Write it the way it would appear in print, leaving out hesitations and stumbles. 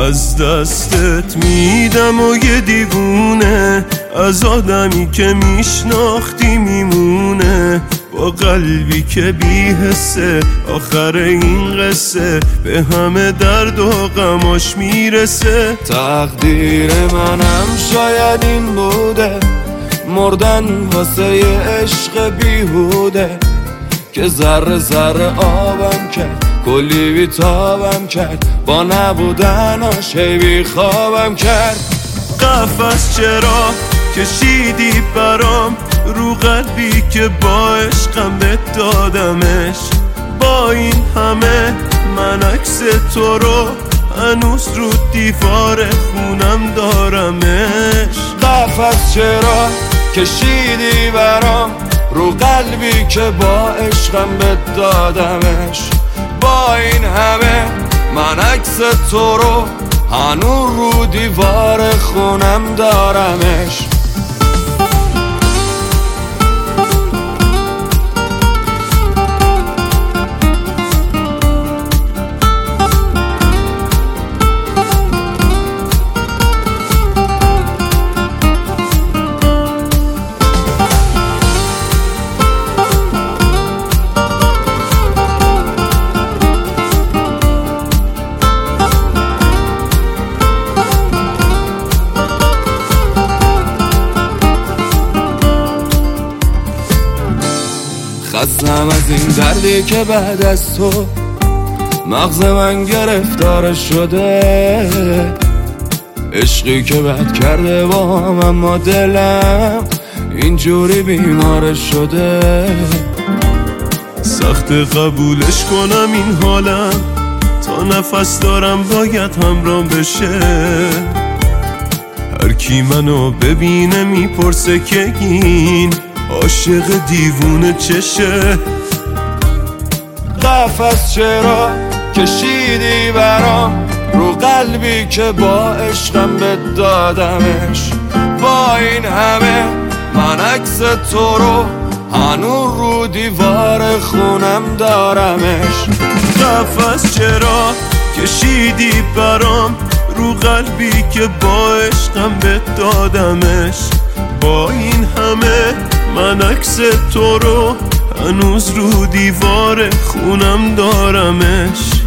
از دستت میدم و یه دیوونه از آدمی که میشناختی میمونه، با قلبی که بی‌حسه آخر این قصه به همه درد و غماش میرسه. تقدیر منم شاید این بوده، مردن واسه یه عشق بیهوده که ذره ذره آبم کرد، کلی بیتابم کرد، با نبودناش هی بیخوابم کرد. قفس چرا کشیدی برام رو قلبی که با عشقم بهت دادمش، با این همه من عکس تو رو هنوز رو دیوار خونم دارمش. قفس چرا کشیدی برام رو قلبی که با عشقم بهت دادمش، با این همه من عکس تو رو هنوز رو دیوار خونم دارمش. خستم از این دردی که بعد از تو مغز من گرفتار شده، عشقی که بد کرده با هم اما دلم اینجوری بیمار شده. سخت قبولش کنم این حالم، تا نفس دارم باید همرام بشه. هر کی منو ببینه میپرسه که این عاشق دیوونه چشه. قفس چرا کشیدی برام رو قلبی که با عشقم بهت دادمش، با این همه من عکس تو رو هنوز رو دیوار خونم دارمش. قفس چرا کشیدی برام رو قلبی که با عشقم بهت دادمش، با این همه من عکس تو رو هنوز رو دیوار خونم دارمش.